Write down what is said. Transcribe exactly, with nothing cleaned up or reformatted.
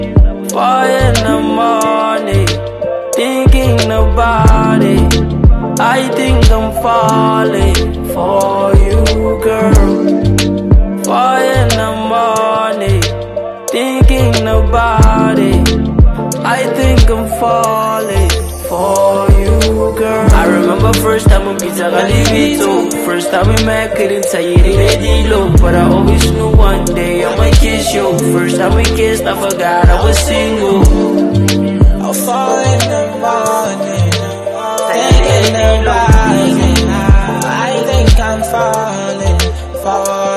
Four in the morning, thinking about it. I think I'm falling for you, girl. Four in the morning, thinking about it. I think I'm falling for you, girl. I remember first time we meet, I got leave it too. First time we met, couldn't tell you the lady low, but I always knew one day I'ma kiss you. First time we kissed, I forgot I was single. I'll fall in the morning, thinking about it. I think I'm falling for